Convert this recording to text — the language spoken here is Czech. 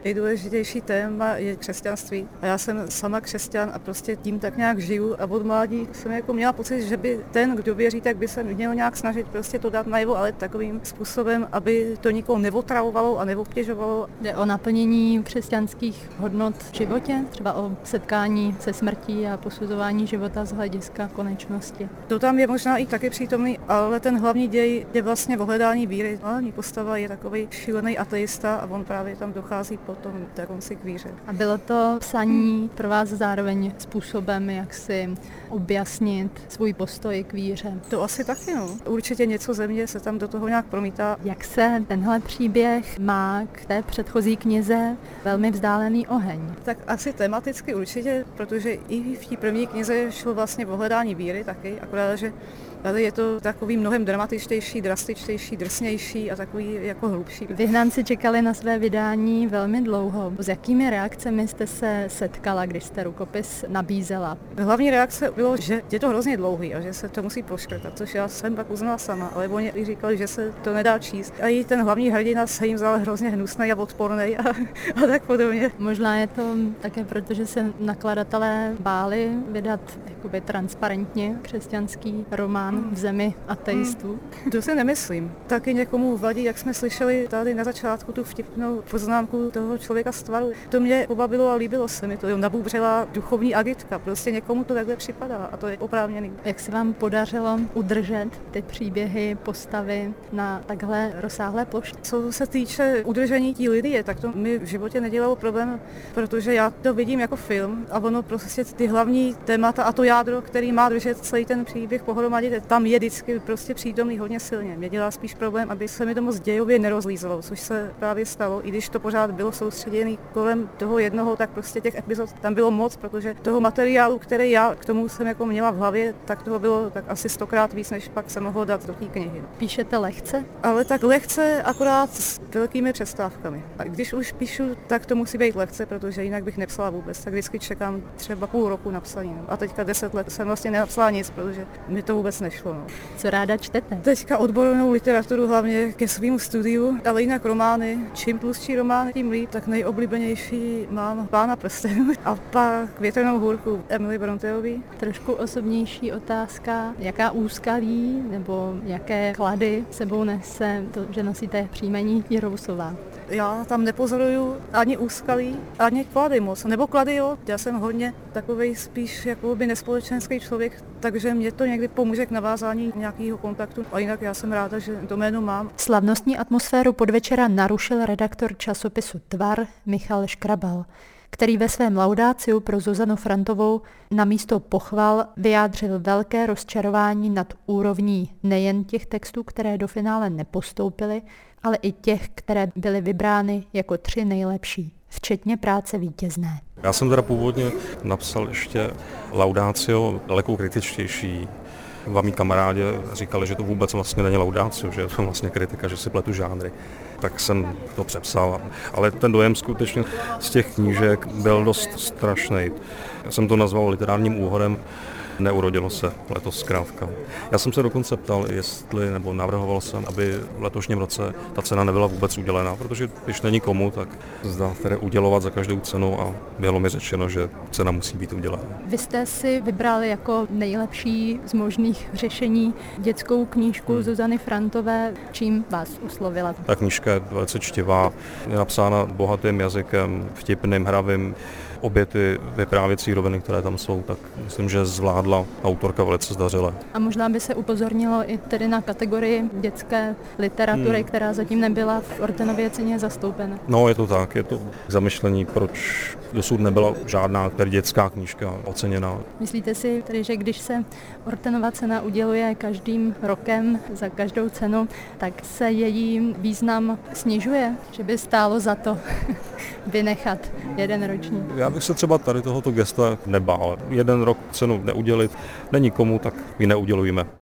Nejdůležitější téma je křesťanství. A já jsem sama křesťan a prostě tím tak nějak žiju a od mládí jsem jako měla pocit, že by ten, kdo věří, tak by se měl nějak snažit prostě to dát najevo, ale takovým způsobem, aby to nikoho neotravovalo a neobtěžovalo. Jde o naplnění křesťanských hodnot v životě, třeba o setkání se smrtí a posuzování života z hlediska konečnosti. To tam je možná i taky přítomný, ale ten hlavní děj je vlastně o hledání víry. Hlavní postava je takový šílený ateista a on právě tam dochází potom na konci k víře. A bylo to psaní pro vás zároveň způsobem, jak si objasnit svůj postoj k víře? To asi taky, no. Určitě něco ze mě se tam do toho nějak promítá. Jak se tenhle příběh má k té předchozí knize Velmi vzdálený oheň? Tak asi tematicky určitě, protože i v té první knize šlo vlastně o hledání víry taky, akorát, že tady je to takový mnohem dramatičtější, drastičtější, drsnější a takový jako hlubší. Vyhnanci čekali na své vydání velmi dlouho. S jakými reakcemi jste se setkala, když jste rukopis nabízela? Hlavní reakce bylo, že je to hrozně dlouhý a že se to musí proškrtat, což já jsem pak uznala sama, ale oni i říkali, že se to nedá číst. A i ten hlavní hrdina se jim vzal hrozně hnusný a odporný a tak podobně. Možná je to také proto, že se nakladatelé báli vydat jakoby transparentně křesťanský román v zemi ateistů. To si nemyslím. Taky někomu vadí, jak jsme slyšeli tady na začátku tu vtipnou poznámku toho člověka z tvaru. To mě pobavilo a líbilo se mi to. Nabubřela duchovní agitka. Prostě někomu to takhle připadá a to je oprávněný. Jak se vám podařilo udržet ty příběhy, postavy na takhle rozsáhlé ploště? Co se týče udržení té lidie, tak to mi v životě nedělalo problém, protože já to vidím jako film a ono prostě ty hlavní témata a to jádro, který má držet celý ten příběh pohromadě, tam je vždycky prostě přítomný hodně silně. Mě dělá spíš problém, aby se mi to moc dějově nerozlízlo, což se právě stalo, i když to pořád bylo soustředěné kolem toho jednoho, tak prostě těch epizod tam bylo moc, protože toho materiálu, který já k tomu jsem jako měla v hlavě, tak toho bylo tak asi 100krát víc, než pak se mohlo dát do té knihy. Píšete lehce? Ale tak lehce, akorát s velkými přestávkami. A když už píšu, tak to musí být lehce, protože jinak bych nepsala vůbec. Tak vždycky čekám třeba půl roku na psaní. A teďka 10 let jsem vlastně nenapsala nic, protože mi to vůbec nešlo. No. Co ráda čtete? Teďka odbornou literaturu hlavně ke svému studiu, ale jinak romány. Čím tlustší romány, tím líp. Tak nejoblíbenější mám Pána prstenů a pak Větrnou hůrku Emily Bronteový. Trošku osobnější otázka. Jaká úskalí nebo jaké klady sebou nese to, že nosíte příjmení Jirousová? Já tam nepozoruju ani úskalí, ani klady moc. Nebo klady jo, já jsem hodně takovej spíš jakoby nespolečenský člověk, takže mě to někdy pomůže k navázání nějakého kontaktu. A jinak já jsem ráda, že to jméno mám. Slavnostní atmosféru podvečera narušil redaktor časopisu Tvar Michal Škrabal, který ve svém laudáciu pro Zuzanu Frantovou namísto pochval vyjádřil velké rozčarování nad úrovní nejen těch textů, které do finále nepostoupily, ale i těch, které byly vybrány jako 3 nejlepší, včetně práce vítězné. Já jsem teda původně napsal ještě laudácio daleko kritičtější. Dva mý kamarádi říkali, že to vůbec vlastně není laudácio, že je to vlastně kritika, že si pletu žánry. Tak jsem to přepsal, ale ten dojem skutečně z těch knížek byl dost strašný. Já jsem to nazval literárním úhodem. Neurodilo se letos zkrátka. Já jsem se dokonce ptal, jestli, nebo navrhoval jsem, aby v letošním roce ta cena nebyla vůbec udělená, protože když není komu, tak zda tedy udělovat za každou cenu a bylo mi řečeno, že cena musí být udělena. Vy jste si vybrali jako nejlepší z možných řešení dětskou knížku Zuzany Frantové. Čím vás oslovila? Ta knížka je velice čtivá, je napsána bohatým jazykem, vtipným, hravým. Obě ty vyprávěcí roviny, které tam jsou, tak myslím, že zvládla autorka velice zdařile. A možná by se upozornilo i tedy na kategorii dětské literatury, která zatím nebyla v Ortenově ceně zastoupena. No, je to tak, je to k zamyšlení, proč dosud nebyla žádná dětská knížka oceněna. Myslíte si tedy, že když se Ortenova cena uděluje každým rokem za každou cenu, tak se její význam snižuje, že by stálo za to vynechat jeden ročník? Já bych se třeba tady tohoto gesta nebál. Jeden rok cenu neudělit, není komu, tak ji neudělujeme.